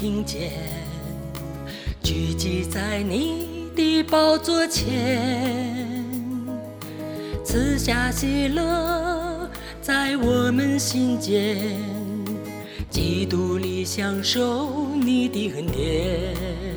听见，聚集在你的宝座前，赐下喜乐在我们心间，基督里享受你的恩典。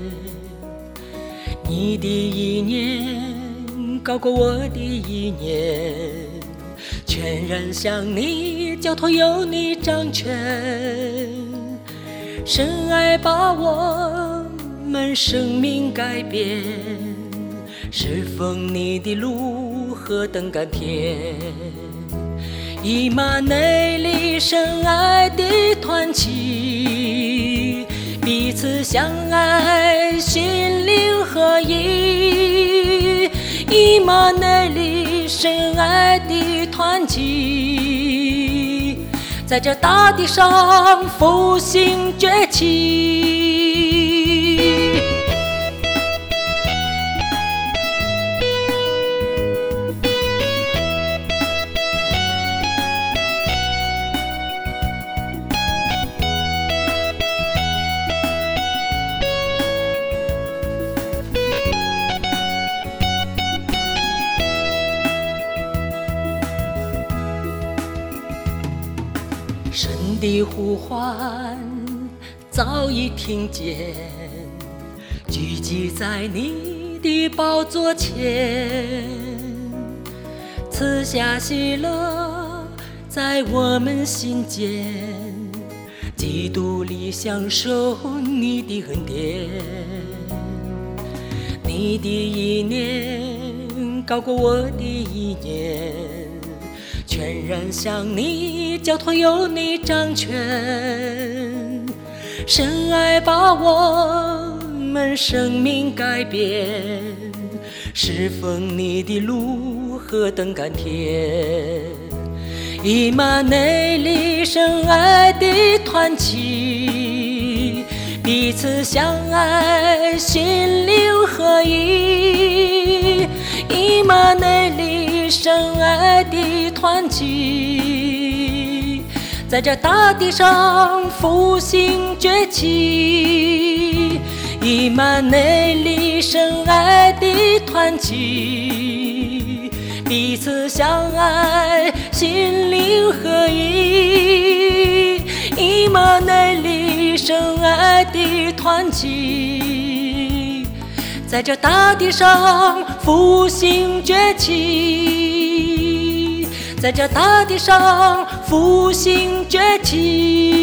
你的意念高过我的意念，全然向你交托，由你掌权。深爱把我们生命改变，侍奉你的路何等甘甜。以马内利，深爱的团契，彼此相爱，心灵合一。以马内利，深爱的团契，在这大地上复兴崛起。神的呼唤早已听见，聚集在你的宝座前，赐下喜乐在我们心间，基督里享受你的恩典。你的意念高过我的意念，全然向你交托，由你掌权。深爱把我们生命改变，侍奉你的路何等甘甜。以马内利，深爱的团契，彼此相爱，心灵合一。以马内利，深爱的团契，在这大地上复兴崛起。以马内利，深爱的团契，彼此相爱，心灵合一。以马内利，深爱的团契，在这大地上复兴崛起，在这大地上复兴崛起。